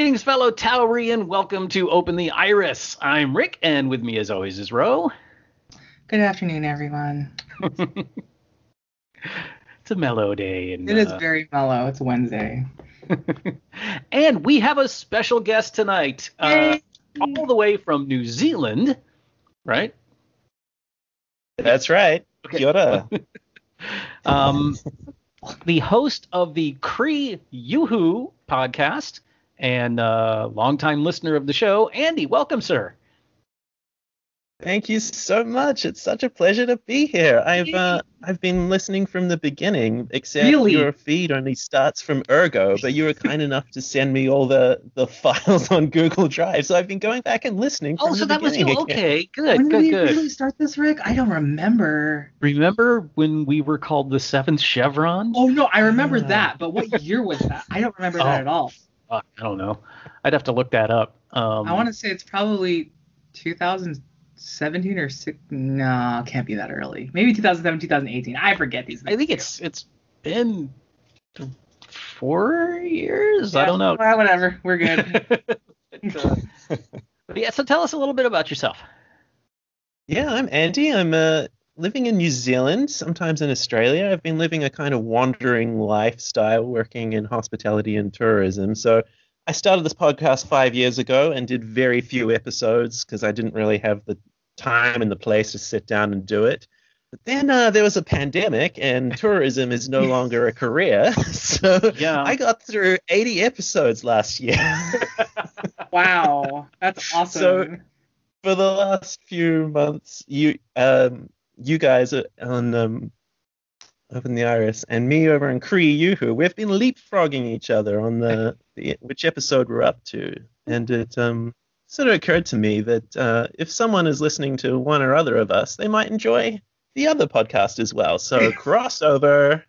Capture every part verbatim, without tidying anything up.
Greetings, fellow Taurian. Welcome to Open the Iris. I'm Rick, and with me, as always, is Ro. Good afternoon, everyone. It's a mellow day. And, it is uh... very mellow. It's Wednesday. And we have a special guest tonight, uh, all the way from New Zealand, right? That's right. Okay. Kia ora. um, the host of the Cree Yuhu podcast and uh, longtime listener of the show, Andy. Welcome, sir. Thank you so much. It's such a pleasure to be here. I've uh, I've been listening from the beginning, except really? Your feed only starts from Ergo, but you were kind enough to send me all the, the files on Google Drive, so I've been going back and listening from oh, so the that was you. again. Okay, good, when good, did we good. really start this, Rick? I don't remember. Remember when we were called the Seventh Chevron? Oh, no, I remember Yeah. that, but what year was that? I don't remember Oh. that at all. Uh, I don't know. I'd have to look that up. Um, I want to say it's probably two thousand seventeen or six. No, can't be that early. Maybe two thousand seven, two thousand eighteen. I forget these things. I think it's it's been four years. Yeah, I don't know. Well, whatever. We're good. but, uh, but yeah, so tell us a little bit about yourself. Yeah, I'm Andy. I'm uh, living in New Zealand, sometimes in Australia. I've been living a kind of wandering lifestyle, working in hospitality and tourism. So I started this podcast five years ago and did very few episodes because I didn't really have the time and the place to sit down and do it. But then uh, there was a pandemic and tourism is no longer a career. So Yeah. I got through eighty episodes last year. Wow. That's awesome. So for the last few months, you um you guys are on um Open the Iris and me over in Cree Yuhu, we've been leapfrogging each other on the, the which episode we're up to, and it um sort of occurred to me that uh, if someone is listening to one or other of us, they might enjoy the other podcast as well. So crossover.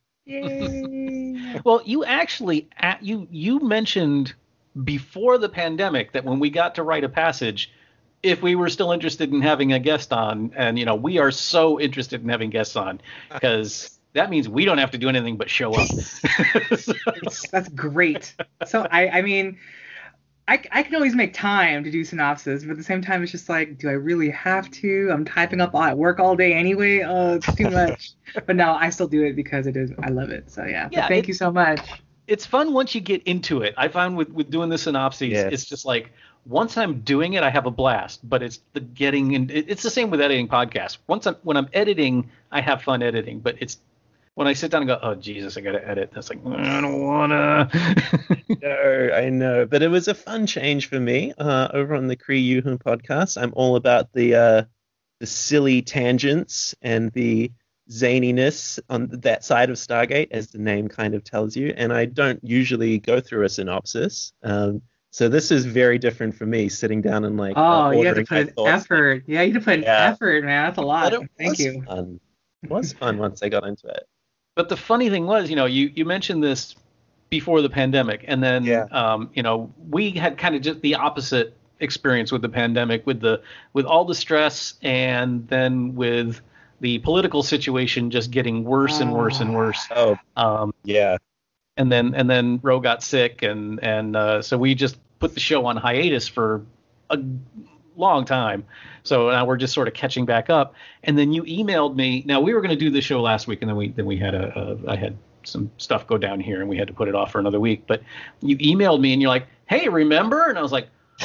Yay. Well, you actually at, you you mentioned before the pandemic that when we got to write a passage, if we were still interested in having a guest on, and you know we are so interested in having guests on because that means we don't have to do anything but show up. So- It's- that's great. So I, I mean, I, I can always make time to do synopsis, but at the same time, it's just like, do I really have to? I'm typing up all, at work all day anyway. Oh, it's too much. But no, I still do it because it is. I love it. So yeah. But Yeah, thank it- you so much. it's fun once you get into it. I found with, with doing the synopses, Yes. it's just like once I'm doing it, I have a blast. But it's the getting in. it- It's the same with editing podcasts. Once I'm when I'm editing, I have fun editing. But it's when I sit down and go, oh Jesus, I gotta edit. That's like I don't wanna. No, I know, but it was a fun change for me. Uh, over on the Cree Yuhu podcast, I'm all about the uh, the silly tangents and the zaniness on that side of Stargate, as the name kind of tells you. And I don't usually go through a synopsis, um, so this is very different for me. Sitting down and like, Oh, uh, you have to ordering put my an thoughts. effort. Yeah, you have to put an Yeah. effort, man. That's a lot. But it Thank was you. Fun. It was fun once I got into it. But the funny thing was, you know, you, you mentioned this before the pandemic, and then, Yeah. um, you know, we had kind of just the opposite experience with the pandemic, with the with all the stress, and then with the political situation just getting worse and worse and worse. Oh, Um, yeah. and then and then Ro got sick, and and uh, so we just put the show on hiatus for a long time. So now we're just sort of catching back up. And then you emailed me. Now we were going to do the show last week, and then we then we had a, a I had some stuff go down here, and we had to put it off for another week. But you emailed me, and you're like, "Hey, remember?" And I was like,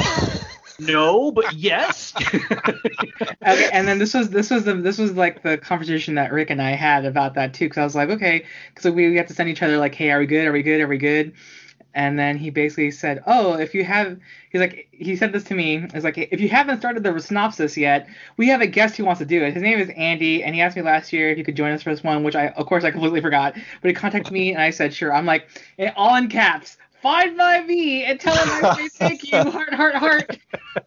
"No, but yes." Okay, and then this was this was the this was like the conversation that Rick and I had about that too, because I was like, okay, because we, we have to send each other like, hey, are we good? Are we good? Are we good? And then he basically said, oh, if you have, he's like, he said this to me, it's like, if you haven't started the synopsis yet, we have a guest who wants to do it. His name is Andy, and he asked me last year if he could join us for this one, which I, of course, I completely forgot. But he contacted me, and I said, sure. I'm like, in, all in caps, find my me and tell him I say thank you, heart, heart, heart.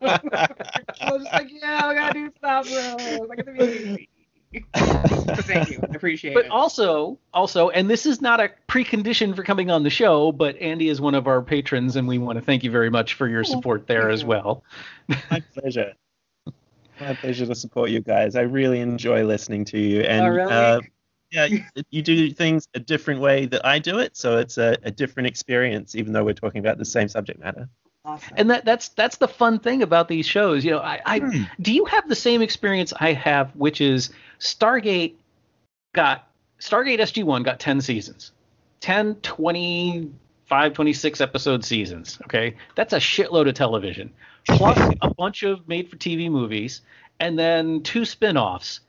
I was just like, yeah, we gotta do stuff, bro. Like, it's amazing. So thank you. I appreciate But it. also, also, and this is not a precondition for coming on the show, but Andy is one of our patrons, and we want to thank you very much for your support there thank as you. well. My pleasure. My pleasure to support you guys. I really enjoy listening to you. And Oh, really? uh, yeah, you, you do things a different way that I do it, so it's a, a different experience, even though we're talking about the same subject matter. Awesome. And that that's that's the fun thing about these shows. You know, I, I Hmm. do you have the same experience I have, which is Stargate got Stargate S G one got ten seasons. ten, twenty-five, twenty-six episode seasons. Okay. That's a shitload of television. Plus a bunch of made for T V movies and then two spin-offs.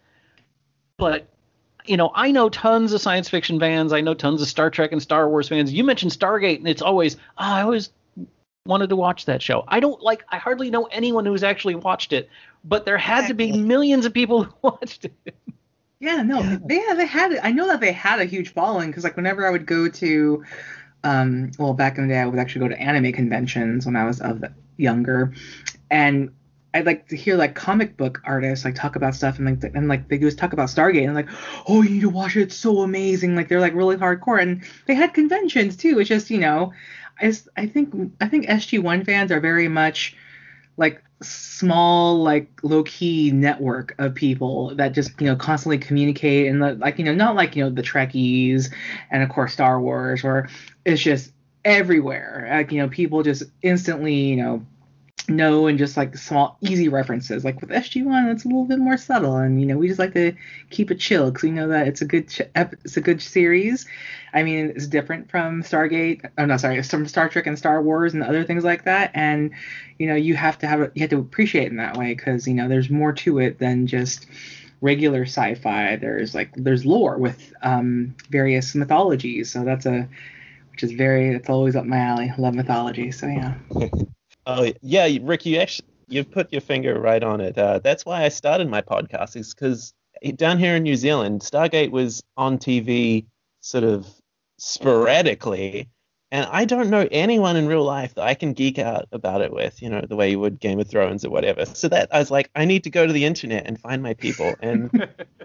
But you know, I know tons of science fiction fans. I know tons of Star Trek and Star Wars fans. You mentioned Stargate, and it's always, oh, I always wanted to watch that show. I don't like, I hardly know anyone who's actually watched it, but there had to be millions of people who watched it. Yeah, no, Yeah. they yeah, they had I know that they had a huge following because like whenever I would go to, um, well, back in the day I would actually go to anime conventions when I was of younger, and I'd like to hear like comic book artists like talk about stuff and like th- and like they just talk about Stargate and like, oh, you need to watch it, it's so amazing. Like they're like really hardcore, and they had conventions too. It's just, you know, I just, I think I think S G one fans are very much like small, like low key network of people that just, you know, constantly communicate and the, like, you know, not like, you know, the Trekkies and of course Star Wars, where it's just everywhere. Like, you know, people just instantly, you know, know and just like small easy references. Like with S G one, it's a little bit more subtle, and you know, we just like to keep it chill because we know that it's a good ch- ep- it's a good series. I mean, it's different from Stargate. Oh no, sorry, it's from Star Trek and Star Wars and other things like that. And you know, you have to have a, you have to appreciate it in that way because you know, there's more to it than just regular sci-fi. There's like there's lore with um, various mythologies. So that's a which is very it's always up my alley. I love mythology. So yeah. Oh yeah, Rick, you actually you've put your finger right on it. Uh, that's why I started my podcast, is because down here in New Zealand, Stargate was on T V sort of sporadically, and I don't know anyone in real life that I can geek out about it with, you know, the way you would Game of Thrones or whatever. So that I was like, I need to go to the internet and find my people, and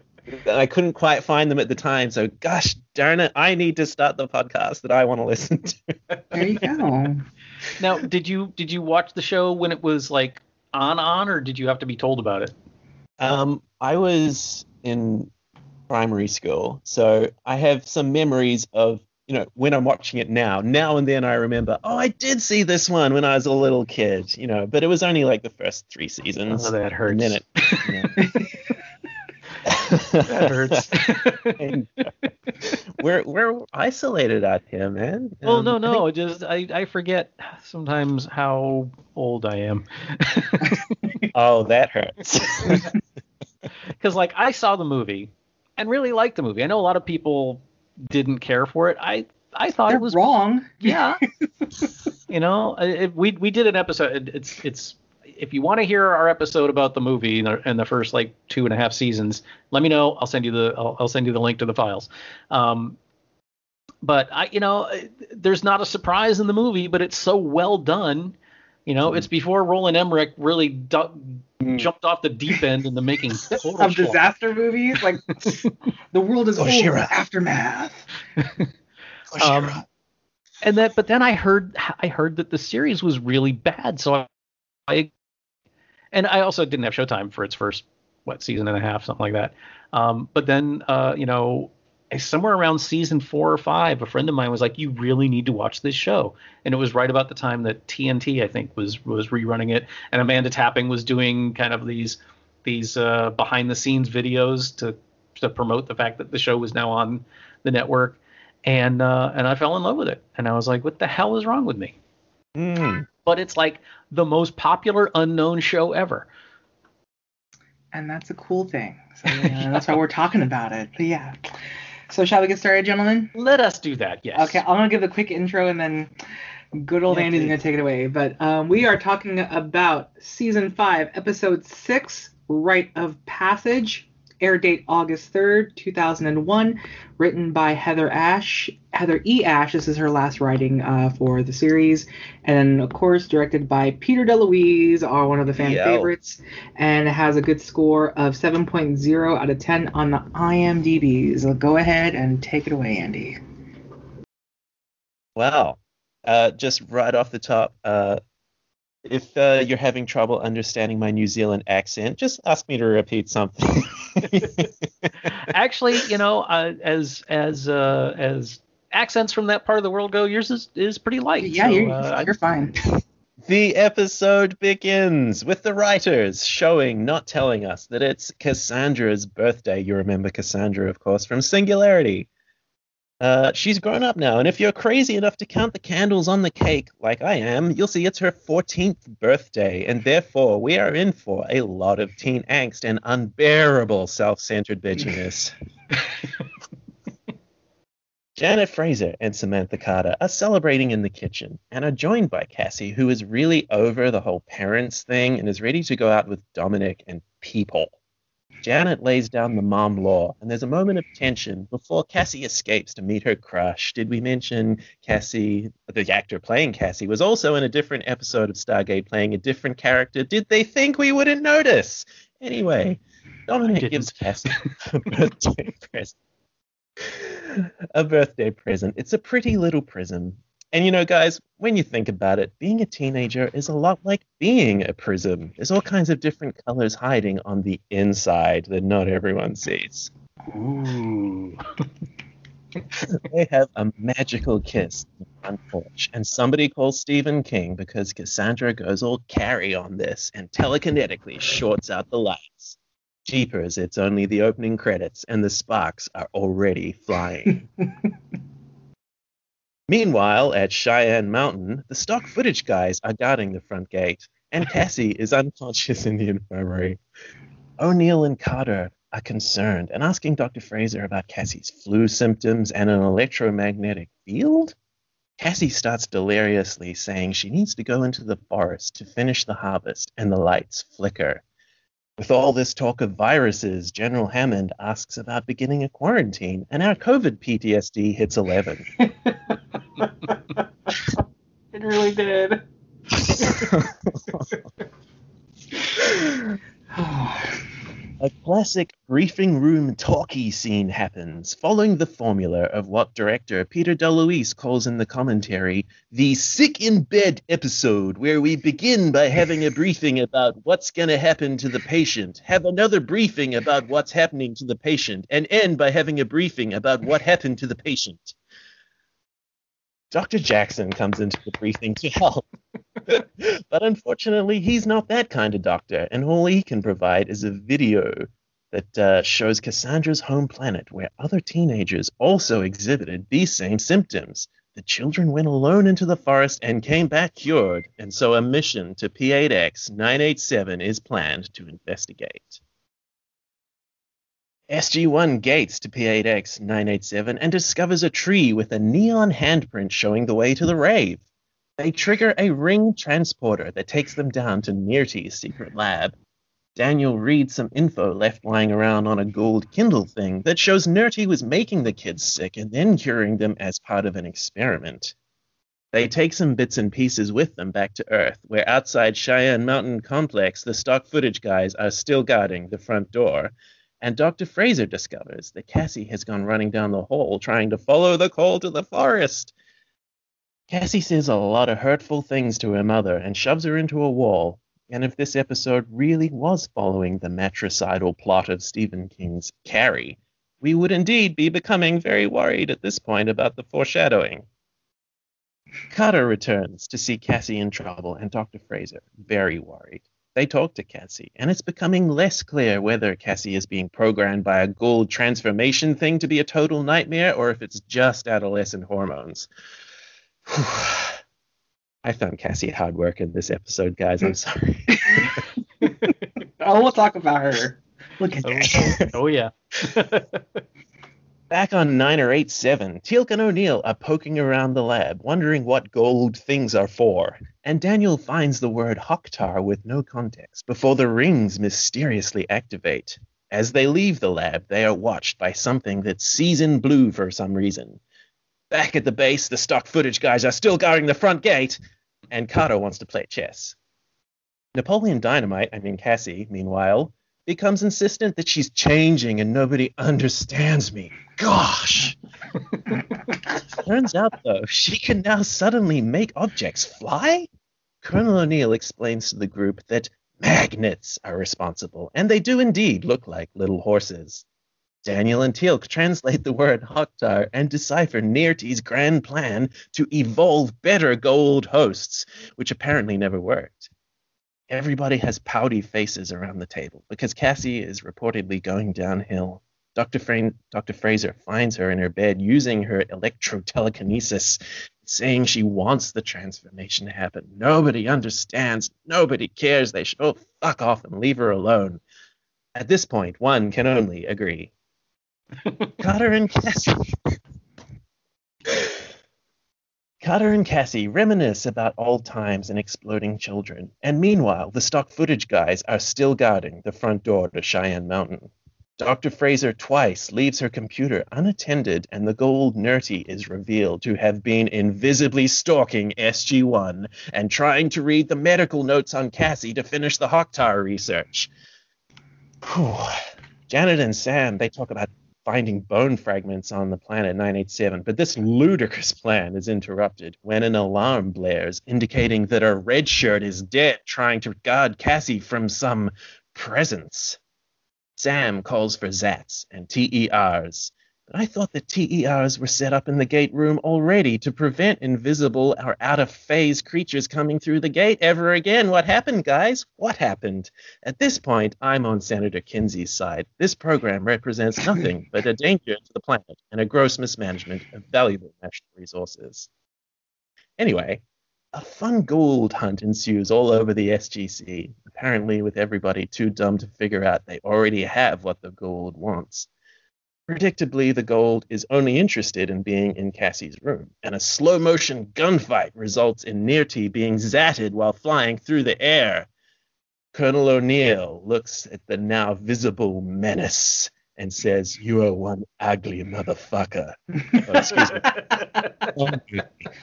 I couldn't quite find them at the time. So gosh darn it, I need to start the podcast that I want to listen to. There you go. Now, did you did you watch the show when it was like on on, or did you have to be told about it? Um, I was in primary school, so I have some memories of, you know, when I'm watching it now. Now and then I remember, oh, I did see this one when I was a little kid, you know, but it was only like the first three seasons. Oh, that hurts. And then it, you know. That hurts. And we're we're isolated out here, man. Well, Um, no, I no, think- it just I, I forget sometimes how old I am. oh, that hurts. Because like I saw the movie and really liked the movie. I know a lot of people didn't care for it. I I thought They're it was wrong. yeah. You know, it, we we did an episode. It, it's it's if you want to hear our episode about the movie in the, in the first like two and a half seasons, let me know. I'll send you the I'll, I'll send you the link to the files. Um, but I, you know, there's not a surprise in the movie, but it's so well done. You know, it's before Roland Emmerich really du- jumped off the deep end into making total Of schlock. disaster movies, like the world is over. Gojira. Aftermath. Um, and that, but then I heard I heard that the series was really bad, so I, I and I also didn't have Showtime for its first what season and a half, something like that. Um, but then uh, you know, somewhere around season four or five, a friend of mine was like, "You really need to watch this show," and it was right about the time that T N T I think was was rerunning it, and Amanda Tapping was doing kind of these these uh, behind the scenes videos to to promote the fact that the show was now on the network. And uh, and I fell in love with it. And I was like, what the hell is wrong with me? Mm. But it's like the most popular unknown show ever. And that's a cool thing. So yeah, that's why we're talking about it. But yeah. So shall we get started, gentlemen? Let us do that, yes. Okay, I'm gonna give the quick intro and then good old Yeah, Andy's please. gonna take it away. But um, we are talking about season five, episode six, Rite of Passage. Air date August third, two thousand one. Written by Heather Ash, Heather E. Ash. This is her last writing uh, for the series, and then of course directed by Peter DeLuise, our one of the fan Yo. favorites, and it has a good score of seven point oh out of ten on the IMDb. So go ahead and take it away, Andy. Wow. Uh, just right off the top, uh, if uh, you're having trouble understanding my New Zealand accent, just ask me to repeat something. Actually, you know, uh, as as uh, as accents from that part of the world go, yours is, is pretty light. Yeah, so, you're, uh, you're fine. The episode begins with the writers showing, not telling us, that it's Cassandra's birthday. You remember Cassandra, of course, from Singularity. Uh, she's grown up now, and if you're crazy enough to count the candles on the cake, like I am, you'll see it's her fourteenth birthday, and therefore we are in for a lot of teen angst and unbearable self-centered bitchiness. Janet Fraser and Samantha Carter are celebrating in the kitchen and are joined by Cassie, who is really over the whole parents thing and is ready to go out with Dominic and people. Janet lays down the mom law, and there's a moment of tension before Cassie escapes to meet her crush. Did we mention Cassie, the actor playing Cassie, was also in a different episode of Stargate playing a different character? Did they think we wouldn't notice? Anyway, Dominic gives Cassie a birthday present. A birthday present. It's a pretty little prism. And you know, guys, when you think about it, being a teenager is a lot like being a prism. There's all kinds of different colors hiding on the inside that not everyone sees. Ooh. They have a magical kiss on the front porch, and somebody calls Stephen King because Cassandra goes all carry on this and telekinetically shorts out the lights. Jeepers, it's only the opening credits, and the sparks are already flying. Meanwhile, at Cheyenne Mountain, the stock footage guys are guarding the front gate, and Cassie is unconscious in the infirmary. O'Neill and Carter are concerned and asking Doctor Fraser about Cassie's flu symptoms and an electromagnetic field. Cassie starts deliriously saying she needs to go into the forest to finish the harvest, and the lights flicker. With all this talk of viruses, General Hammond asks about beginning a quarantine, and our COVID P T S D hits eleven. It really did. A classic briefing room talkie scene happens, following the formula of what director Peter DeLuise calls in the commentary the sick in bed episode, where we begin by having a briefing about what's going to happen to the patient, have another briefing about what's happening to the patient, and end by having a briefing about what happened to the patient. Doctor Jackson comes into the briefing to help. But unfortunately, he's not that kind of doctor, and all he can provide is a video that uh, shows Cassandra's home planet, where other teenagers also exhibited these same symptoms. The children went alone into the forest and came back cured, and so a mission to P eight X nine eight seven is planned to investigate. S G one gates to P eight X nine eight seven and discovers a tree with a neon handprint showing the way to the rave. They trigger a ring transporter that takes them down to Nirti's secret lab. Daniel reads some info left lying around on a gold Kindle thing that shows Nirti was making the kids sick and then curing them as part of an experiment. They take some bits and pieces with them back to Earth, where outside Cheyenne Mountain Complex, the stock footage guys are still guarding the front door, and Doctor Fraser discovers that Cassie has gone running down the hall trying to follow the call to the forest. Cassie says a lot of hurtful things to her mother and shoves her into a wall, and if this episode really was following the matricidal plot of Stephen King's Carrie, we would indeed be becoming very worried at this point about the foreshadowing. Carter returns to see Cassie in trouble and Doctor Fraser very worried. They talk to Cassie, and it's becoming less clear whether Cassie is being programmed by a Gould transformation thing to be a total nightmare or if it's just adolescent hormones. I found Cassie hard work in this episode, guys. I'm sorry. Oh, we'll talk about her. Look at Oh, that. oh yeah. Back on nine or eight seven, Teal'c and O'Neill are poking around the lab, wondering what gold things are for, and Daniel finds the word Hoktar with no context before the rings mysteriously activate. As they leave the lab, they are watched by something that sees in blue for some reason. Back at the base, the stock footage guys are still guarding the front gate, and Carter wants to play chess. Napoleon Dynamite, I mean Cassie, meanwhile, becomes insistent that she's changing and nobody understands me. Gosh! Turns out, though, she can now suddenly make objects fly? Colonel O'Neill explains to the group that magnets are responsible, and they do indeed look like little horses. Daniel and Teal'c translate the word Hoktar and decipher Nearty's grand plan to evolve better gold hosts, which apparently never worked. Everybody has pouty faces around the table because Cassie is reportedly going downhill. Doctor Fra- Doctor Fraser finds her in her bed using her electro-telekinesis, saying she wants the transformation to happen. Nobody understands. Nobody cares. They should all fuck off and leave her alone. At this point, one can only agree. Carter and Cassie. Carter and Cassie reminisce about old times and exploding children, and meanwhile, the stock footage guys are still guarding the front door to Cheyenne Mountain. Doctor Fraser twice leaves her computer unattended, and the gold Nerty is revealed to have been invisibly stalking S G one and trying to read the medical notes on Cassie to finish the Hoktar research. Whew. Janet and Sam, they talk about finding bone fragments on the planet nine eighty-seven, but this ludicrous plan is interrupted when an alarm blares, indicating that a red shirt is dead trying to guard Cassie from some presence. Sam calls for Zats and T E Rs, but I thought the T E Rs were set up in the gate room already to prevent invisible or out-of-phase creatures coming through the gate ever again. What happened, guys? What happened? At this point, I'm on Senator Kinsey's side. This program represents nothing but a danger to the planet and a gross mismanagement of valuable national resources. Anyway, a fun gold hunt ensues all over the S G C, apparently with everybody too dumb to figure out they already have what the gold wants. Predictably, the gold is only interested in being in Cassie's room, and a slow-motion gunfight results in Nearty being zatted while flying through the air. Colonel O'Neill looks at the now visible menace and says, "You are one ugly motherfucker." Oh, excuse me.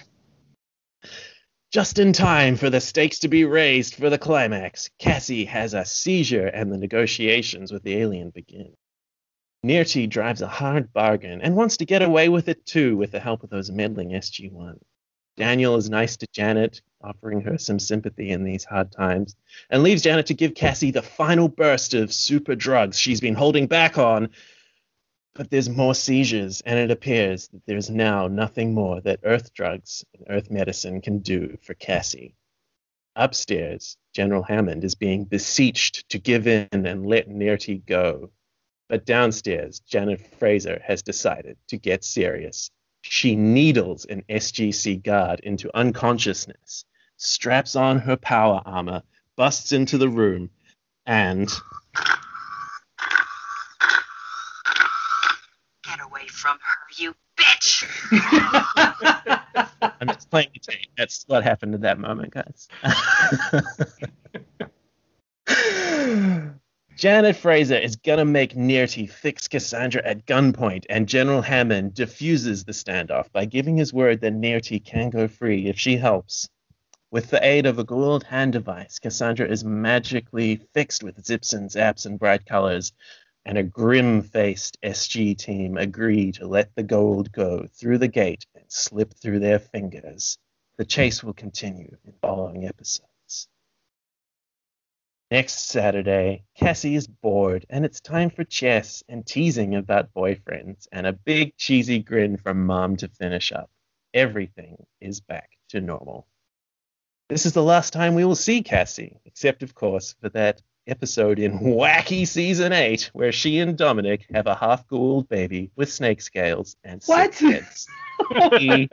Just in time for the stakes to be raised for the climax, Cassie has a seizure and the negotiations with the alien begin. Nearty drives a hard bargain and wants to get away with it too with the help of those meddling S G one. Daniel is nice to Janet, offering her some sympathy in these hard times, and leaves Janet to give Cassie the final burst of super drugs she's been holding back on. But there's more seizures, and it appears that there's now nothing more that Earth drugs and Earth medicine can do for Cassie. Upstairs, General Hammond is being beseeched to give in and let Nearty go. But downstairs, Janet Fraser has decided to get serious. She needles an S G C guard into unconsciousness, straps on her power armor, busts into the room, and... From her, you bitch! I'm just playing the tape. That's what happened at that moment, guys. Janet Fraser is gonna make Nearty fix Cassandra at gunpoint, and General Hammond diffuses the standoff by giving his word that Nearty can go free if she helps. With the aid of a gold hand device, Cassandra is magically fixed with zips and zaps and bright colors, and a grim-faced S G team agree to let the gold go through the gate and slip through their fingers. The chase will continue in following episodes. Next Saturday, Cassie is bored, and it's time for chess and teasing about boyfriends, and a big cheesy grin from Mom to finish up. Everything is back to normal. This is the last time we will see Cassie, except, of course, for that episode in Wacky Season eight, where she and Dominic have a half-Goa'uld baby with snake scales and What? six heads.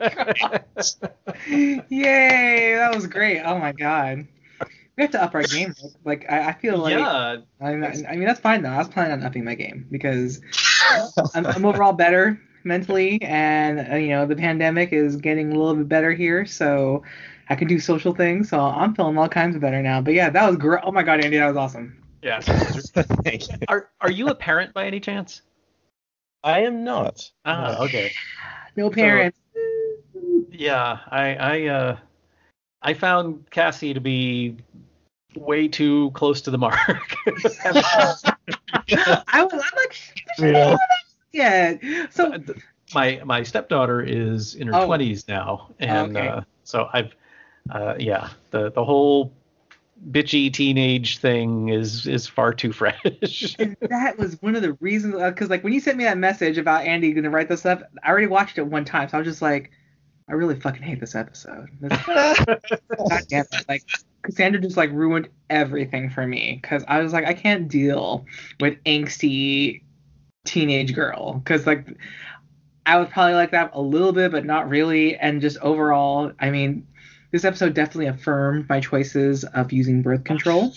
Yay, that was great. Oh my god. We have to up our game. Like, I, I feel like... Yeah. I, I mean, that's fine, though. I was planning on upping my game, because I'm, I'm overall better mentally, and, uh, you know, the pandemic is getting a little bit better here, so... I can do social things, so I'm feeling all kinds of better now. But yeah, that was great. Oh my god, Andy, that was awesome. Yeah. Thank you. Are Are you a parent by any chance? I am not. Ah, No. okay. No parents. Yeah, I I uh I found Cassie to be way too close to the mark. I was I'm like, Yeah. yeah. So my my stepdaughter is in her Oh. twenties now, and Okay. uh, so I've uh, yeah the the whole bitchy teenage thing is is far too fresh. And that was one of the reasons, because like when you sent me that message about Andy going to write this up, I already watched it one time, so I was just like, I really fucking hate this episode. This, God damn it. Like, Cassandra just like ruined everything for me, because I was like, I can't deal with angsty teenage girl, because like I was probably like that a little bit, but not really, and just overall, I mean, this episode definitely affirmed my choices of using birth control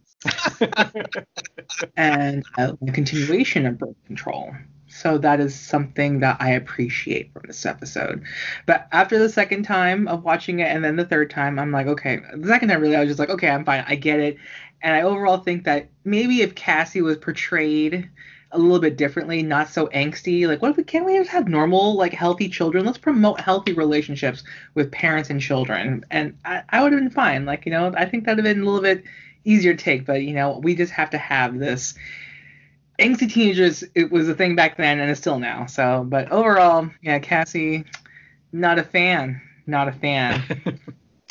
and uh, the continuation of birth control. So that is something that I appreciate from this episode. But after the second time of watching it and then the third time, I'm like, okay. The second time, really, I was just like, okay, I'm fine. I get it. And I overall think that maybe if Cassie was portrayed a little bit differently, not so angsty, like, what if we can't we just have normal, like, healthy children? Let's promote healthy relationships with parents and children. And I, I would have been fine. Like, you know, I think that would have been a little bit easier to take. But, you know, we just have to have this. Angsty teenagers, it was a thing back then and it's still now. So, but overall, yeah, Cassie, not a fan. Not a fan.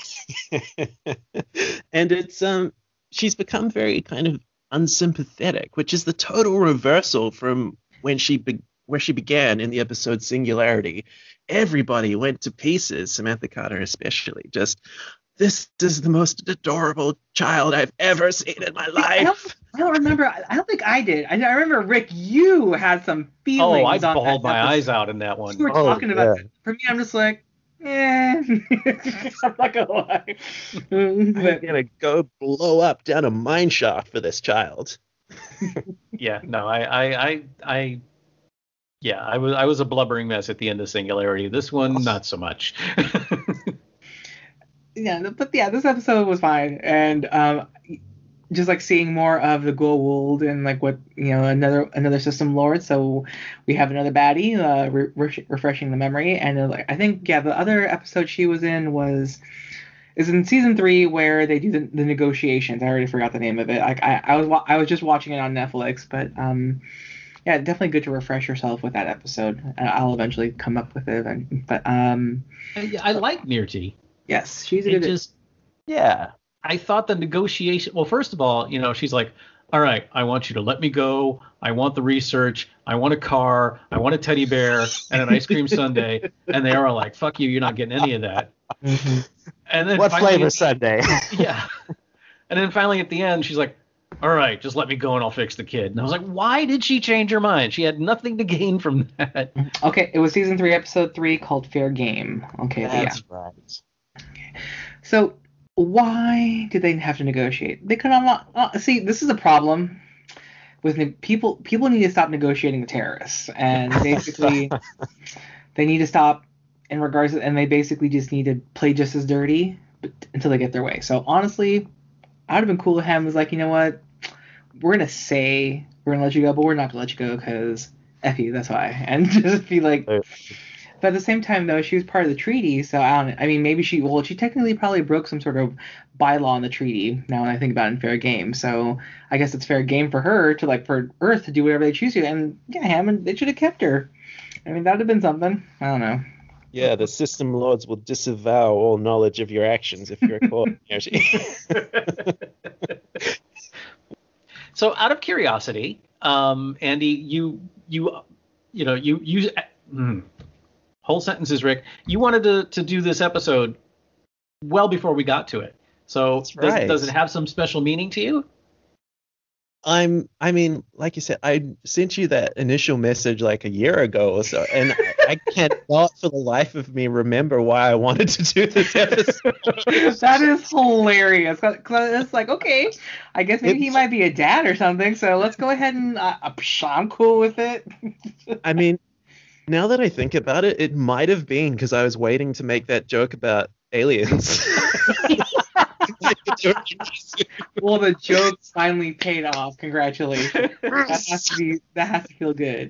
And it's um she's become very kind of unsympathetic, which is the total reversal from when she be- where she began in the episode Singularity. Everybody went to pieces, Samantha Carter especially. Just, this is the most adorable child I've ever seen in my life. I don't, I don't remember. I don't think I did. I, I remember, Rick, you had some feelings. Oh, I on that bawled my episode. eyes out in that one. You were Oh, talking about yeah. it. For me, I'm just like, eh. I'm not gonna lie. I'm But, gonna go blow up down a mine shaft for this child. Yeah, no, I, I, I, I, yeah, I was, I was a blubbering mess at the end of Singularity. This one, not so much. yeah, but yeah, this episode was fine, and um, just like seeing more of the Goa'uld and like what you know another another system lord. So we have another baddie, uh, re- re- refreshing the memory, and uh, like I think yeah, the other episode she was in was. Is in season three where they do the, the negotiations. I already forgot the name of it. Like I, I was wa- I was just watching it on Netflix, but um, yeah, definitely good to refresh yourself with that episode. Uh, I'll eventually come up with it, and, but um, I, I like Nirti. yes, she's a It good. just, Yeah. I thought the negotiation. Well, first of all, you know, she's like, all right, I want you to let me go. I want the research. I want a car. I want a teddy bear and an ice cream sundae. And they are like, fuck you. You're not getting any of that. Mhm. And then What finally- flavor sundae? Yeah. And then finally at the end, she's like, all right, just let me go and I'll fix the kid. And I was like, why did she change her mind? She had nothing to gain from that. Okay, it was season three, episode three, called Fair Game. Okay, but yeah. That's right. So why did they have to negotiate? They could have not. Uh, see, this is a problem with ne- people. People need to stop negotiating with terrorists, and basically, they need to stop in regards, to, and they basically just need to play just as dirty but, until they get their way. So honestly, I'd have been cool with him. Was like, you know what? We're gonna say we're gonna let you go, but we're not gonna let you go because F you. That's why, and just be like. But at the same time, though, she was part of the treaty, so I don't. I mean, maybe she. Well, she technically probably broke some sort of bylaw in the treaty. Now, when I think about it, in fair game, so I guess it's fair game for her to like for Earth to do whatever they choose to. And yeah, Hammond, they should have kept her. I mean, that would have been something. I don't know. Yeah, the system lords will disavow all knowledge of your actions if you're caught. So, out of curiosity, um, Andy, you you you know you you. Mm, whole sentences, Rick. You wanted to, to do this episode well before we got to it. So does, right. does it have some special meaning to you? I'm, I mean, like you said, I sent you that initial message like a year ago or so, and I, I cannot for the life of me remember why I wanted to do this episode. That is hilarious. 'Cause it's like, okay, I guess maybe he It's- might be a dad or something. So let's go ahead and uh, I'm cool with it. I mean, now that I think about it, it might have been because I was waiting to make that joke about aliens. Well, the joke finally paid off. Congratulations. That has to be. That has to feel good.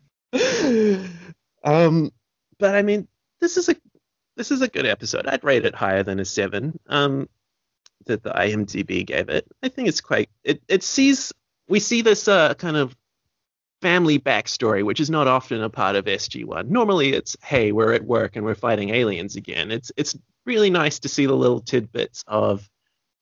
um, but I mean, this is a this is a good episode. I'd rate it higher than a seven. Um, that the I M D B gave it. I think it's quite. It it sees we see this uh kind of family backstory, which is not often a part of S G one. Normally, it's hey, we're at work and we're fighting aliens again. It's it's really nice to see the little tidbits of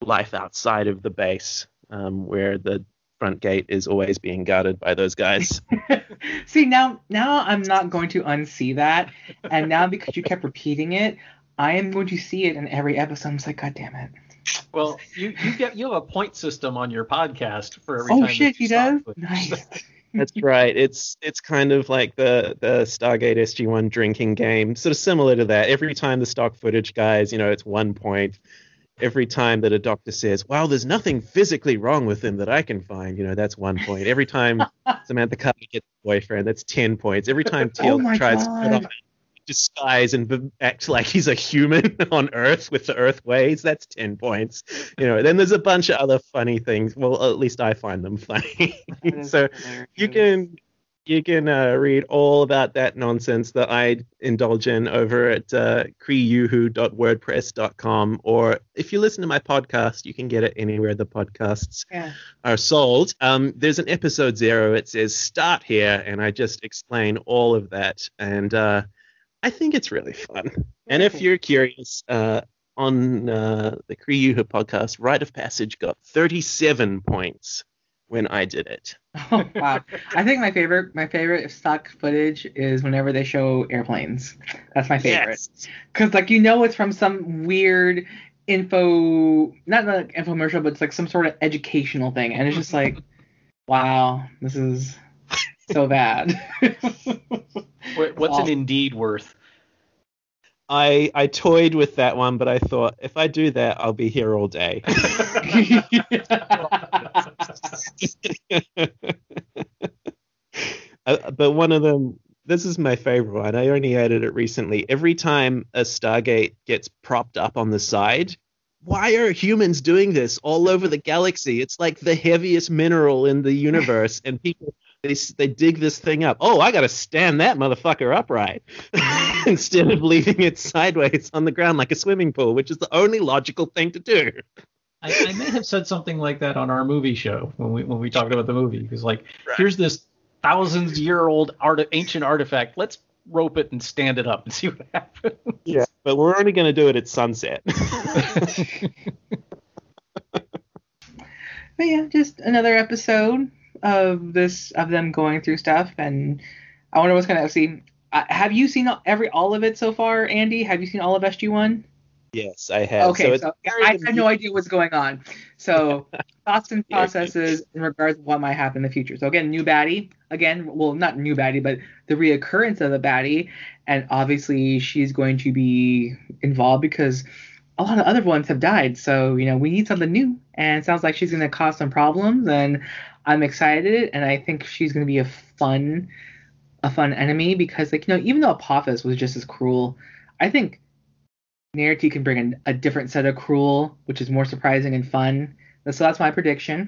life outside of the base, um, where the front gate is always being guarded by those guys. See, now now I'm not going to unsee that, and now because you kept repeating it, I am going to see it in every episode. I'm just like, God damn it. Well, you you get you have a point system on your podcast for every Oh time. shit, that you he does? stop. Nice. That's right. It's it's kind of like the the Stargate S G one drinking game, sort of similar to that. Every time the stock footage guys, you know, it's one point. Every time that a doctor says, "Wow, there's nothing physically wrong with him that I can find," you know, that's one point. Every time Samantha Carter gets a boyfriend, that's ten points. Every time Teal Oh my tries God. to put on disguise and be- act like he's a human on Earth with the Earth ways, that's ten points. You know, then there's a bunch of other funny things. Well, at least I find them funny. So you can you can uh, read all about that nonsense that I indulge in over at uh, creeyuhu dot wordpress dot com, or if you listen to my podcast, you can get it anywhere the podcasts Yeah. are sold. Um, there's an episode zero. It says start here, and I just explain all of that, and uh, I think it's really fun. And if you're curious, uh, on uh, the Creeyuhu podcast, Rite of Passage got thirty-seven points when I did it. Oh, wow. I think my favorite my favorite stock footage is whenever they show airplanes. That's my favorite. Yes. Because, like, you know it's from some weird info, not like infomercial, but it's like some sort of educational thing. And it's just like, wow, this is so bad. What- What's an Indeed worth? I I toyed with that one, but I thought if I do that, I'll be here all day. Uh, but one of them, this is my favorite one. I only added it recently. Every time a Stargate gets propped up on the side, why are humans doing this all over the galaxy? It's like the heaviest mineral in the universe, and people they they dig this thing up. Oh, I gotta stand that motherfucker upright instead of leaving it sideways on the ground like a swimming pool, which is the only logical thing to do. I, I may have said something like that on our movie show when we when we talked about the movie. Because like, Right. here's this thousands year old art ancient artifact. Let's rope it and stand it up and see what happens. Yeah, but we're only gonna do it at sunset. But yeah, just another episode of this of them going through stuff, and I wonder what's gonna see. Uh, have you seen all- every all of it so far, Andy? Have you seen all of S G one? Yes, I have. Okay, so, it's so very I had no idea what's going on. So thoughts and Yeah. processes in regards to what might happen in the future. So again, new baddie. Again, well, not new baddie, but the reoccurrence of the baddie, and obviously she's going to be involved because a lot of other ones have died. So you know we need something new, and it sounds like she's going to cause some problems, and I'm excited, and I think she's going to be a fun, a fun enemy because like you know even though Apophis was just as cruel, I think Narity can bring a, a different set of cruel, which is more surprising and fun. So that's my prediction.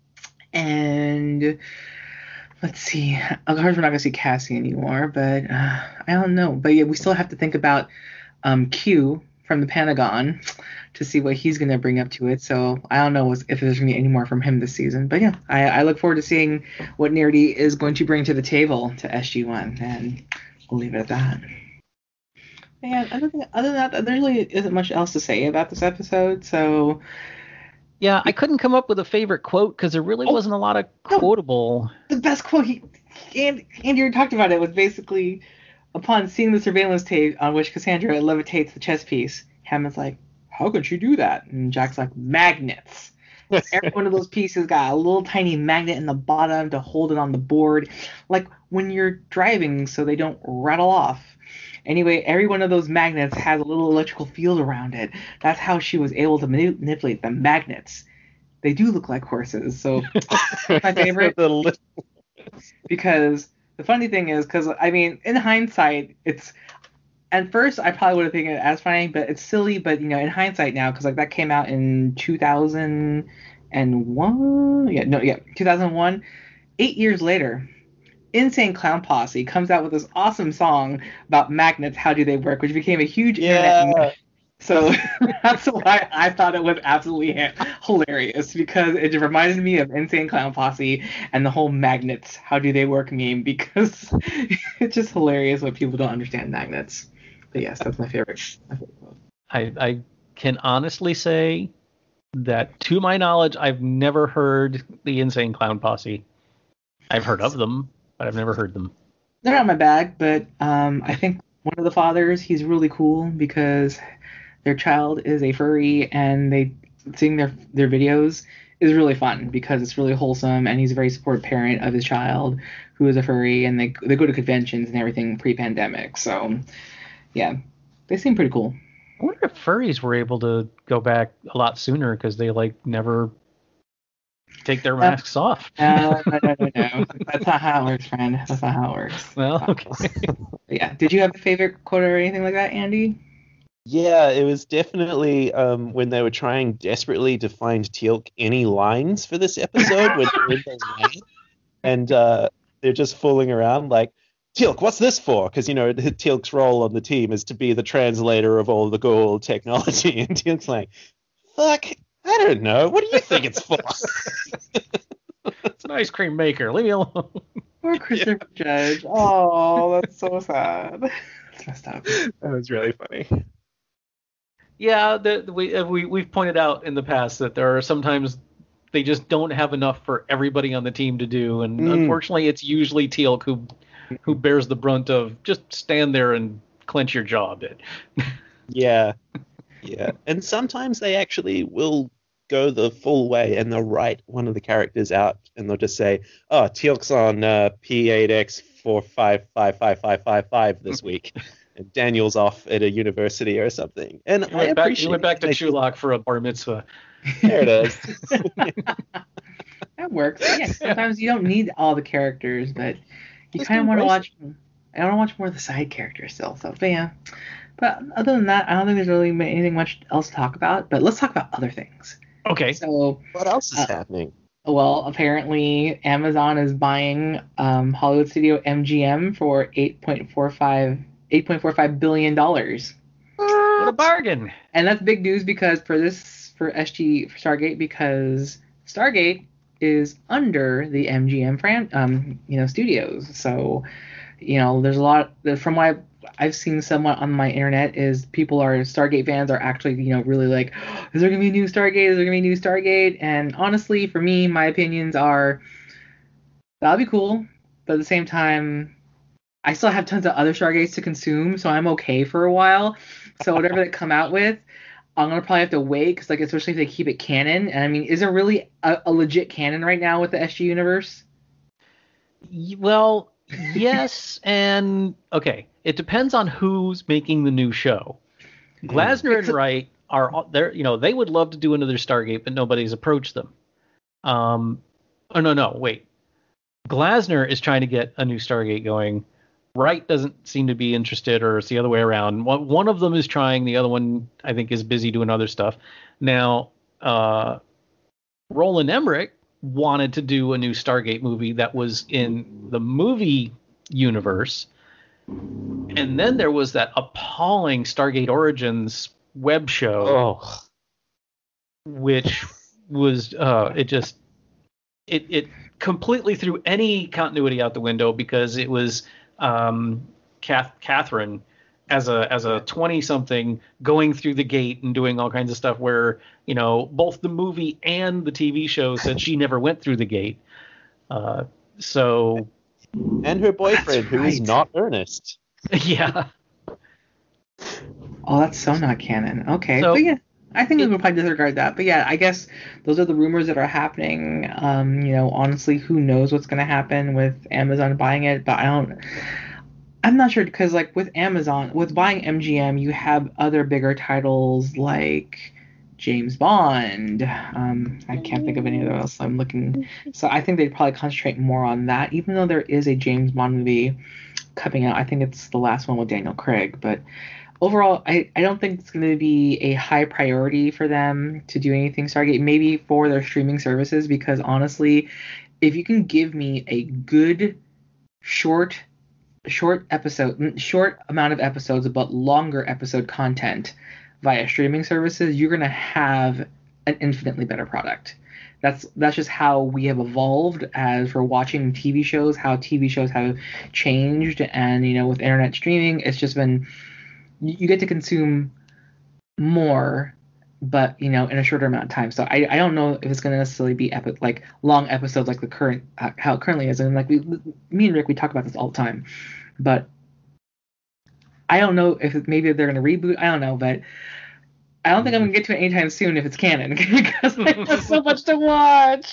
And let's see. Of course, we're not gonna see Cassie anymore, but uh, I don't know. But yeah, we still have to think about um, Q from the Pentagon to see what he's gonna bring up to it. So I don't know if there's gonna be any more from him this season. But yeah, I, I look forward to seeing what Narity is going to bring to the table to S G one, and we'll leave it at that. Yeah, other than, other than that, there really isn't much else to say about this episode. So, Yeah, I couldn't come up with a favorite quote because there really Oh, wasn't a lot of no. quotable. the best quote he and Andy already talked about it was basically upon seeing the surveillance tape on which Cassandra levitates the chess piece, Hammond's like, "How could she do that?" And Jack's like, "Magnets." Every one of those pieces got a little tiny magnet in the bottom to hold it on the board, like when you're driving so they don't rattle off. Anyway, every one of those magnets has a little electrical field around it. That's how she was able to mani- manipulate the magnets. They do look like horses, so my favorite. The little- Because the funny thing is, because I mean, in hindsight, it's at first I probably would have taken it as funny, but it's silly. But you know, in hindsight now, because like that came out in two thousand one, yeah, no, yeah, two thousand one. Eight years later, Insane Clown Posse comes out with this awesome song about magnets. How do they work? Which became a huge internet. yeah. So that's why I thought it was absolutely ha- hilarious, because it reminded me of Insane Clown Posse and the whole magnets, how do they work meme, because it's just hilarious when people don't understand magnets. But yes, that's my favorite. My favorite quote. I, I can honestly say that, to my knowledge, I've never heard the Insane Clown Posse. I've heard of them, but I've never heard them. They're not my bag, but um, I think one of the fathers, he's really cool because their child is a furry, and they seeing their their videos is really fun because it's really wholesome, and he's a very supportive parent of his child who is a furry, and they they go to conventions and everything pre-pandemic. So yeah, they seem pretty cool. I wonder if furries were able to go back a lot sooner because they like never take their masks uh, off. No, no, no, no, no. That's not how it works, friend. That's not how it works. Well, okay. Yeah. Did you have a favorite quote or anything like that, Andy? Yeah, it was definitely um, when they were trying desperately to find Teal'c any lines for this episode when they're in the line, and uh, they're just fooling around like, Teal'c, what's this for? Because, you know, Teal'c's role on the team is to be the translator of all the Goa'uld technology, and Teal'c's like, fuck, I don't know. What do you think it's for? It's an ice cream maker. Leave me alone. Poor Christopher yeah. Judge. Oh, that's so sad. That's messed up. That was really funny. Yeah, the, the, we, we, we've pointed out in the past that there are sometimes they just don't have enough for everybody on the team to do. And mm. unfortunately, it's usually Teal'c who, who bears the brunt of just stand there and clench your jaw a bit. Yeah. Yeah. And sometimes they actually will go the full way and they'll write one of the characters out and they'll just say, oh, Teal'c's on uh, P eight X four five five five five five five this week. And Daniel's off at a university or something. And he I went back, appreciate he went back to Chulak for a bar mitzvah. There it is. That works. Yeah, sometimes you don't need all the characters, but you kind of want to watch. I want to watch more of the side characters still. So, but yeah. But other than that, I don't think there's really anything much else to talk about. But let's talk about other things. Okay. So what else is uh, happening? Well, apparently Amazon is buying um, Hollywood studio M G M for eight point four five billion dollars. What a bargain! And that's big news because for this for S G for Stargate because Stargate is under the M G M fran um you know studios. So you know there's a lot from what I've, I've seen somewhat on my internet is people are Stargate fans are actually you know really like, oh, is there gonna be a new Stargate? Is there gonna be a new Stargate? And honestly, for me, my opinions are that'll be cool, but at the same time, I still have tons of other Stargates to consume, so I'm okay for a while. So whatever they come out with, I'm gonna probably have to wait because like especially if they keep it canon. And I mean, is there really a, a legit canon right now with the S G universe? Well, yes and okay. It depends on who's making the new show. Glasner and Wright are there. You know, they would love to do another Stargate, but nobody's approached them. Um, oh no, no, wait. Glasner is trying to get a new Stargate going. Wright doesn't seem to be interested, or it's the other way around. One, one of them is trying, the other one I think is busy doing other stuff. Now, uh, Roland Emmerich wanted to do a new Stargate movie that was in the movie universe. And then there was that appalling Stargate Origins web show, oh. which was uh, it just it it completely threw any continuity out the window because it was um, Kath, Catherine as a as a twenty something going through the gate and doing all kinds of stuff where you know both the movie and the T V show said she never went through the gate. Uh, so. And her boyfriend, who right. is not Ernest. Yeah. Oh, that's so not canon. Okay. So, but yeah, I think we would probably disregard that. But yeah, I guess those are the rumors that are happening. Um, you know, honestly, who knows what's going to happen with Amazon buying it? But I don't. I'm not sure because, like, with Amazon, with buying M G M, you have other bigger titles like James Bond. Um, I can't think of any of those. I'm looking. So I think they'd probably concentrate more on that, even though there is a James Bond movie coming out. I think it's the last one with Daniel Craig. But overall, I, I don't think it's going to be a high priority for them to do anything Stargate. Maybe for their streaming services, because honestly, if you can give me a good short short episode, short amount of episodes, but longer episode content via streaming services, you're going to have an infinitely better product. That's that's just how we have evolved as for watching T V shows, how T V shows have changed. And, you know, with internet streaming, it's just been, you get to consume more but you know, in a shorter amount of time. So I, I don't know if it's going to necessarily be epic, like long episodes like the current uh, how it currently is. And like we, me and Rick, we talk about this all the time, but I don't know if it, maybe they're going to reboot. I don't know, but I don't think I'm going to get to it anytime soon if it's canon because I have so much to watch.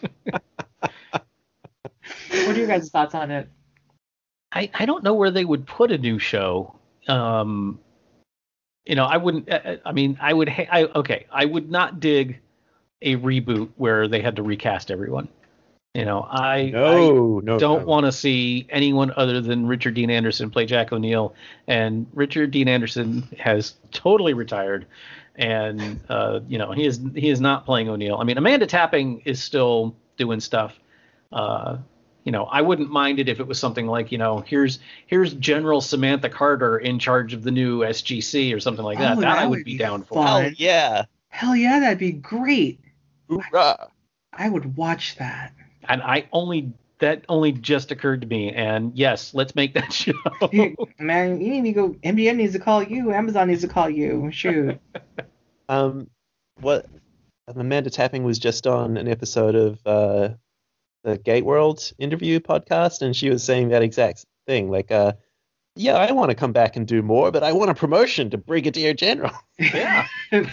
What are your guys' thoughts on it? I, I don't know where they would put a new show. Um, you know, I wouldn't. I, I mean, I would. Ha- I okay. I would not dig a reboot where they had to recast everyone. You know, I No, I no, don't no. want to see anyone other than Richard Dean Anderson play Jack O'Neill, and Richard Dean Anderson has totally retired, and uh, you know he is he is not playing O'Neill. I mean, Amanda Tapping is still doing stuff. Uh, you know, I wouldn't mind it if it was something like, you know, here's here's General Samantha Carter in charge of the new S G C or something like that. Oh, that that I would would be be down for. fun. Oh, yeah. Hell yeah, that'd be great. Hoorah. I would watch that. And I only that only just occurred to me. And yes, let's make that show. Hey, man, you need to go. M G M needs to call you. Amazon needs to call you. Shoot. Um, what Amanda Tapping was just on an episode of uh, the Gate World interview podcast, and she was saying that exact thing. Like, uh, yeah, I want to come back and do more, but I want a promotion to Brigadier General. Yeah.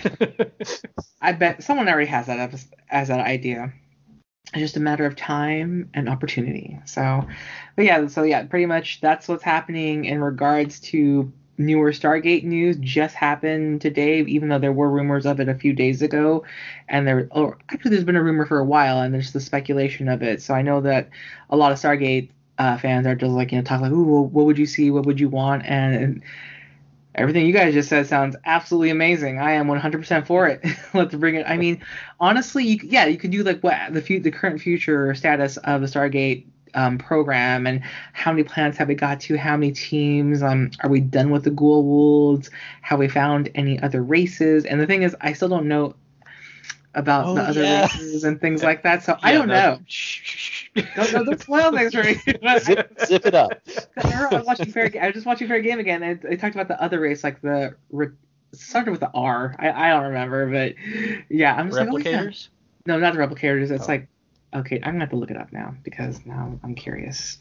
I bet someone already has that epi- as that idea. It's just a matter of time and opportunity. So, but yeah, so yeah, pretty much that's what's happening in regards to newer Stargate news. Just happened today, even though there were rumors of it a few days ago, and there, or actually, there's been a rumor for a while, and there's the speculation of it. So I know that a lot of Stargate uh, fans are just like, you know, talking like, ooh, well, what would you see? What would you want? And, and everything you guys just said sounds absolutely amazing. I am one hundred percent for it. Let's bring it. I mean, honestly, you, yeah, you could do like what the fu- the current future status of the Stargate um, program, and how many planets have we got to? How many teams? Um, are we done with the Goa'ulds? Have we found any other races? And the thing is, I still don't know about Oh, the other yeah. races and things like that. So I Yeah, don't no, know. shh, shh, shh. Don't, don't, don't spoil things for me. Zip, zip it up. I remember I was watching Fair. I was just watching Fair Game again, and they talked about the other race, like the re- it started with the R. I, I don't remember, but yeah, I'm just like, oh, yeah. Replicators? No, not the replicators. It's Oh. like, okay, I'm gonna have to look it up now because now I'm curious.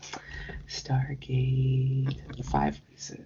Stargate, the five races.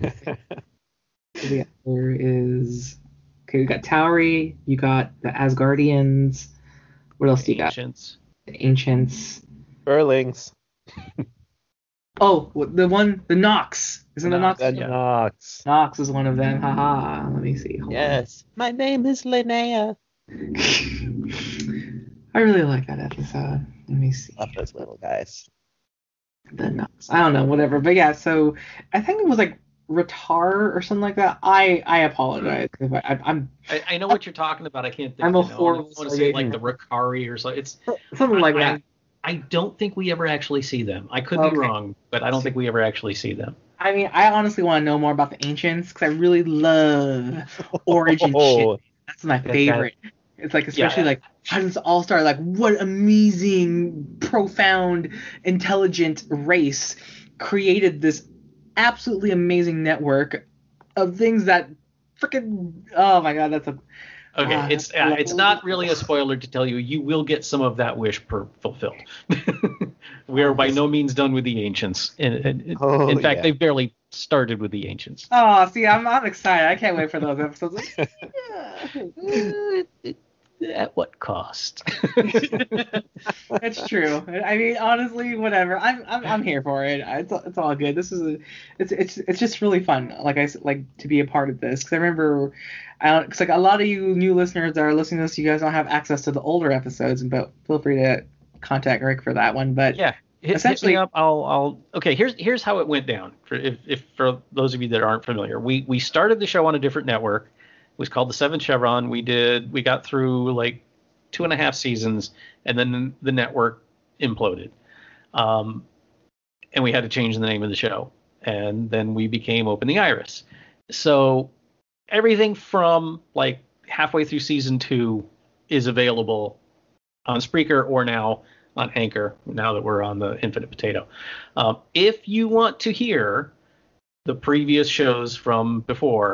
The other is okay. We got Tauri. You got the Asgardians. What else do you got? Ancients. The Ancients. Burlings. Oh, the one, the Nox. Isn't the Nox? The Yeah. Nox. Nox is one of them. Haha. Let me see. Hold Yes. My name is Linnea. on. I really like that episode. Let me see. Love those little guys. The Nox. I don't know, whatever. But yeah, so I think it was like Ratar or something like that. I I apologize if I, I, I'm I, I know what you're talking about. I can't think I'm a of it. I horrible want to say Stargate like the Ricari or something. It's something like I, that. I, I don't think we ever actually see them. I could Okay. be wrong, but I don't think we ever actually see them. I mean, I honestly want to know more about the Ancients because I really love origin Oh, shit. That's my That- favorite. It's like especially Yeah. like how does All Star like what amazing, profound, intelligent race created this absolutely amazing network of things that freaking oh my god that's a Okay, Ah, it's that's uh, it's not really a spoiler to tell you you will get some of that wish per fulfilled. We are by no means done with the ancients. In, in, Oh, in fact, yeah. they've barely started with the ancients. oh see I'm I'm excited. I can't wait for those episodes. At what cost? It's true. I mean, honestly, whatever. I'm I'm, I'm here for it. It's it's all good. This is a, it's it's it's just really fun. Like I said, like to be a part of this because I remember, I don't, cause like a lot of you new listeners that are listening to this, you guys don't have access to the older episodes, but feel free to contact Rick for that one. But Yeah. Hit, Essentially- hit me up. I'll I'll okay. Here's here's how it went down. For if, if for those of you that aren't familiar, we we started the show on a different network. It was called the Seven Chevron. We did we got through like two and a half seasons, and then the network imploded, um, and we had to change the name of the show. And then we became Open the Iris. So everything from like halfway through season two is available on Spreaker or now on Anchor, now that we're on the Infinite Potato. Um, if you want to hear the previous shows from before,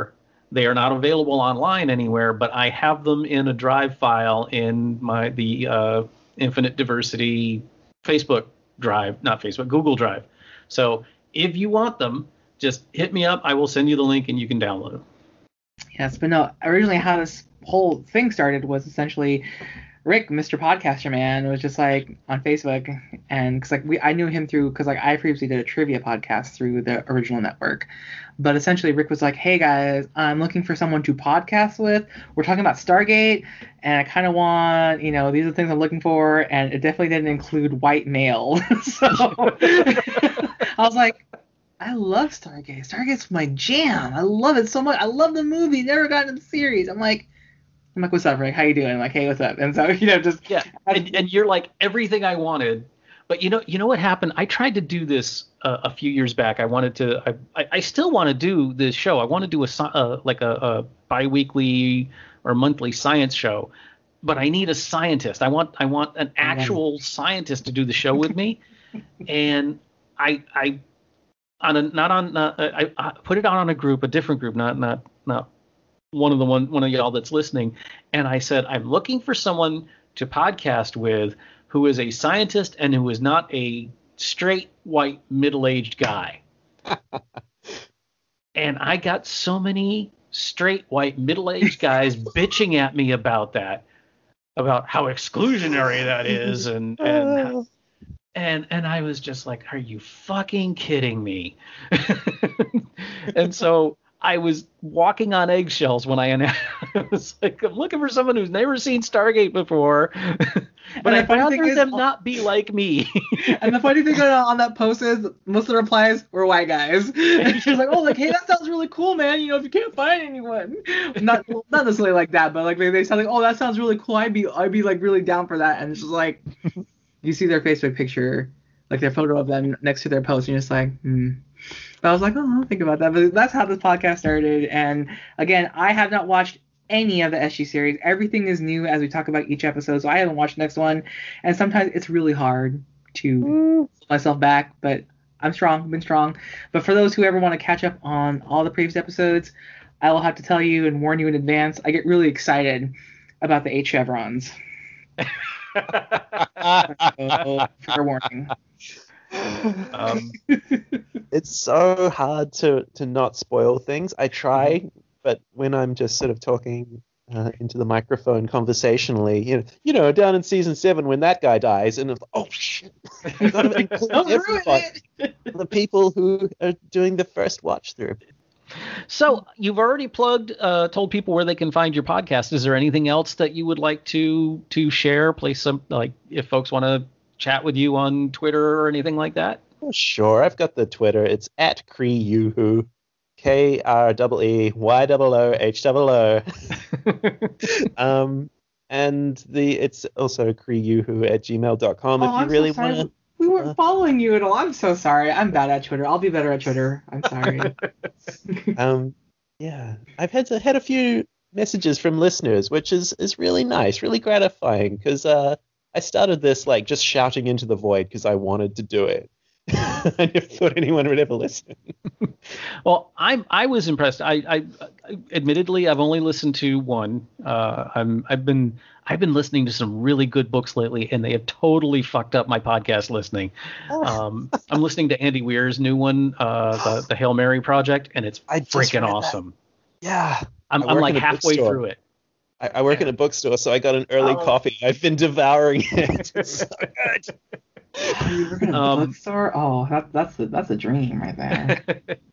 They are not available online anywhere, but I have them in a drive file in my the uh, Infinite Diversity Facebook Drive, not Facebook, Google Drive. So if you want them, just hit me up. I will send you the link and you can download them. Yes, but no, originally how this whole thing started was essentially Rick, Mister Podcaster Man, was just like on Facebook, and because like we, I knew him through because like I previously did a trivia podcast through the original network, but essentially Rick was like, "Hey guys, I'm looking for someone to podcast with. We're talking about Stargate, and I kind of want, you know, these are the things I'm looking for, and it definitely didn't include white male." So I was like, I love Stargate. Stargate's my jam. I love it so much. I love the movie. Never got into the series. I'm like. I'm like, what's up, Rick? How you doing? I'm like, hey, what's up? And so, you know, just yeah. And, and you're like everything I wanted, but you know, you know what happened? I tried to do this uh, a few years back. I wanted to. I, I, I still want to do this show. I want to do a uh, like a, a biweekly or monthly science show, but I need a scientist. I want I want an actual scientist to do the show with me, and I I on a not on uh, I, I put it out on a group, a different group, not not not. one of the one one of y'all that's listening, and I said I'm looking for someone to podcast with who is a scientist and who is not a straight white middle-aged guy. And I got so many straight white middle-aged guys bitching at me about that, about how exclusionary that is, and and and and I was just like, are you fucking kidding me? And so I was walking on eggshells when I announced. I was like, I'm looking for someone who's never seen Stargate before, but I'd rather them not be like me. And the funny thing on that post is most of the replies were white guys. And she was like, oh, like, hey, that sounds really cool, man. You know, if you can't find anyone, not not necessarily like that, but like they, they sound like, oh, that sounds really cool. I'd be I'd be like really down for that. And it's just like, you see their Facebook picture, like their photo of them next to their post, and you're just like, hmm. But I was like, oh, I'll think about that. But that's how this podcast started. And again, I have not watched any of the S G series. Everything is new as we talk about each episode. So I haven't watched the next one. And sometimes it's really hard to pull myself back. But I'm strong. I've been strong. But for those who ever want to catch up on all the previous episodes, I will have to tell you and warn you in advance. I get really excited about the eight chevrons. So, fair warning. Um, it's so hard to, to not spoil things. I try, but when I'm just sort of talking uh, into the microphone conversationally, you know, you know, down in season seven when that guy dies, and it's, oh shit, I've got to include everybody, the people who are doing the first watch through. So you've already plugged, uh, told people where they can find your podcast. Is there anything else that you would like to to share? Place some, like, if folks want to chat with you on Twitter or anything like that? Oh, sure. I've got the Twitter. It's at Kreeyuhu. K R E E Y O O H O O. Um, and the it's also Kreeyuhu at gmail dot com oh, if you I'm really so want to. We weren't uh, following you at all. I'm so sorry. I'm bad at Twitter. I'll be better at Twitter. I'm sorry. um, yeah. I've had, had a few messages from listeners, which is, is really nice, really gratifying, because uh, I started this like just shouting into the void because I wanted to do it. I never thought anyone would ever listen. Well, I'm I was impressed. I, I, I admittedly I've only listened to one. Uh, I'm I've been I've been listening to some really good books lately, and they have totally fucked up my podcast listening. Um, I'm listening to Andy Weir's new one, uh, the the Hail Mary Project, and it's I freaking awesome. That. Yeah, I'm I'm like halfway through it. I, I work yeah. in a bookstore, so I got an early oh. copy. I've been devouring it. It's so good. You work in a um, bookstore? Oh, that, that's a, that's a dream right there.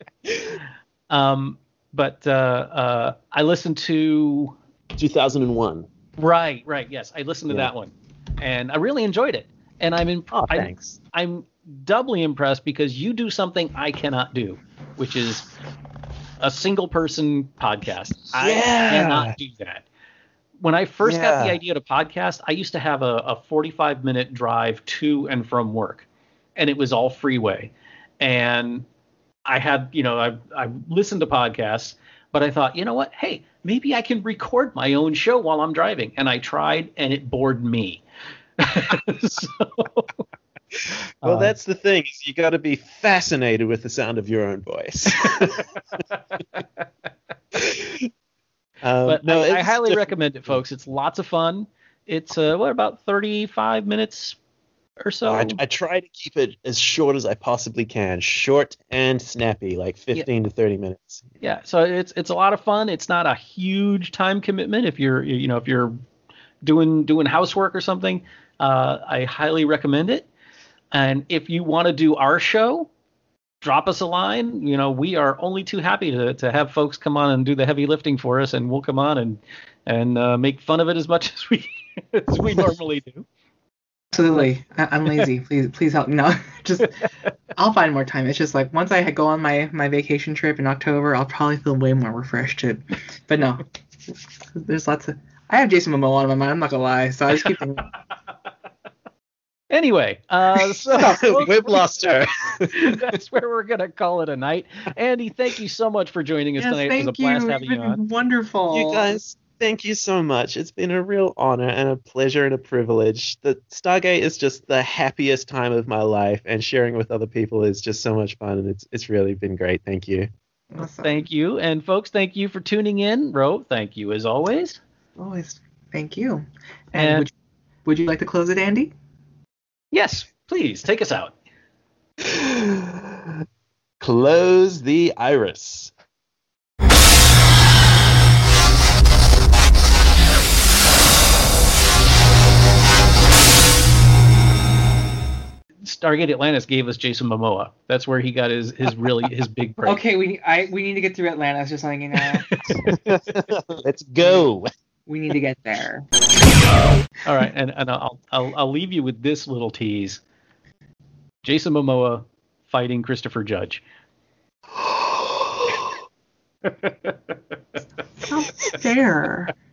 um, but uh, uh, I listened to two thousand one. Right, right. Yes, I listened to yeah. that one, and I really enjoyed it. And I'm in. Oh, thanks. I'm, I'm doubly impressed because you do something I cannot do, which is a single person podcast. Yeah. I cannot do that. When I first yeah. got the idea to podcast, I used to have a, a forty-five minute drive to and from work, and it was all freeway. And I had, you know, I I listened to podcasts, but I thought, you know what? Hey, maybe I can record my own show while I'm driving. And I tried, and it bored me. so, well, uh, that's the thing. Is you got to be fascinated with the sound of your own voice. Um, but no, I, I it's highly diff- recommend it, folks. It's lots of fun. It's uh, what about thirty-five minutes or so? I, I try to keep it as short as I possibly can, short and snappy, like fifteen to thirty minutes. Yeah, so it's it's a lot of fun. It's not a huge time commitment if you're you know if you're doing doing housework or something. Uh, I highly recommend it. And if you want to do our show, drop us a line. You know, we are only too happy to to have folks come on and do the heavy lifting for us, and we'll come on and and uh, make fun of it as much as we as we normally do. Absolutely. I- I'm lazy. Please, please help me. No, just I'll find more time. It's just like once I go on my my vacation trip in October, I'll probably feel way more refreshed. To, but no, there's lots of. I have Jason Momoa on my mind. I'm not gonna lie. So I just keep thinking. Anyway, uh, so We've lost her. that's where we're gonna call it a night. Andy, thank you so much for joining us Yes, tonight. It was a thank blast you. having You've you been on. wonderful. You guys, thank you so much. It's been a real honor and a pleasure and a privilege. The Stargate is just the happiest time of my life, and sharing with other people is just so much fun, and it's it's really been great. Thank you. Awesome. Thank you, and folks, thank you for tuning in. Ro, thank you as always. Always. Thank you. And, And- would, you, would you like to close it, Andy? Yes, please take us out. Close the iris. Stargate Atlantis gave us Jason Momoa. That's where he got his his really his big break. Okay, we I we need to get through Atlantis, just letting you know. Let's go. We need to get there. All right, and, and I'll, I'll I'll leave you with this little tease. Jason Momoa fighting Christopher Judge. How fair.